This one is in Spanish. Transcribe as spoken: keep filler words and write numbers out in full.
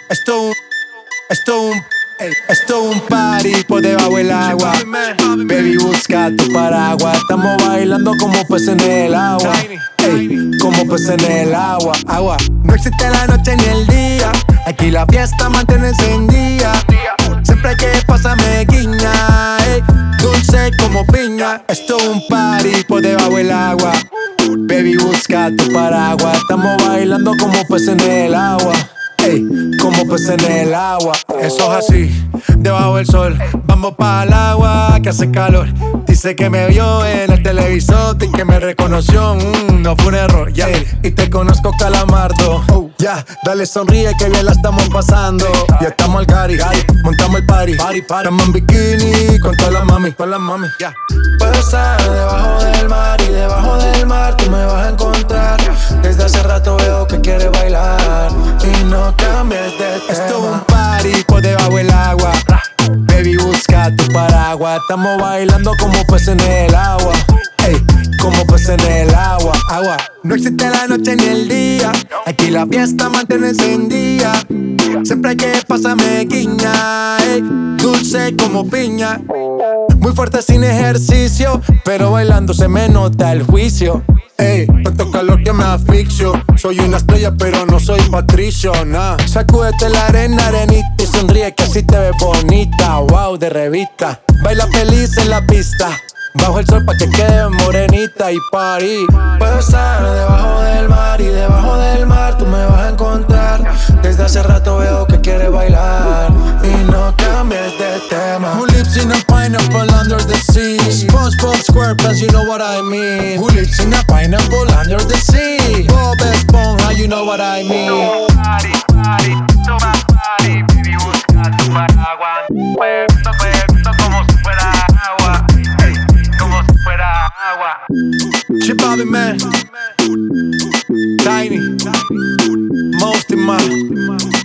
Esto es un, esto es un, ey, esto es un party por debajo del agua. Baby, busca tu paraguas. Estamos bailando como peces en el agua. Ey, como peces en el agua, agua. No existe la noche ni el día. Aquí la fiesta mantiene encendida. Siempre hay que pasarme guiña, ey, dulce como piña. Esto es un party por debajo del agua. Baby, busca tu paraguas. Estamos bailando como peces en el agua. Ey, como peces en el agua. Eso es así, debajo del sol. Vamos para el agua que hace calor. Dice que me vio en el televisor y que me reconoció. Mm, no fue un error, ya. Yeah. Y te conozco, Calamardo. Oh, ya, yeah. Dale sonríe que bien la estamos pasando. Ya estamos al gari, montamos el party. party, party. Estamos en bikini con todas las mami, con las mami. Ya. Yeah. Puedo estar debajo del mar y debajo del mar tú me vas a encontrar. Desde hace rato veo que quieres bailar y no cambies de tema. Esto es un party por debajo del agua. Baby, busca tu paraguas. Estamos bailando como peces en el agua. Ey, como peces en el agua, agua. No existe la noche ni el día. Aquí la fiesta mantiene encendida. Siempre hay que pasarme guiña, ey, dulce como piña. Muy fuerte sin ejercicio, pero bailando se me nota el juicio. Ey, tanto calor que me asfixio. Soy una estrella pero no soy Patricio, nah. Sacúdete la arena, arenita y sonríe que así te ves bonita. Wow, de revista. Baila feliz en la pista. Bajo el sol pa' que quede morenita y party. Puedo estar debajo del mar y debajo del mar tú me vas a encontrar. Desde hace rato veo que quieres bailar y no cambies de tema. Who lives in a pineapple under the sea? SpongeBob SquarePants, you know what I mean. Who lives in a pineapple under the sea? Bob Esponja, you know what I mean. Party, party, toma party, baby, busca tu paraguas. Puesto, puesto como si fuera agua. Hey, como si fuera agua. Shit, Bobby, man. Tiny. Most in my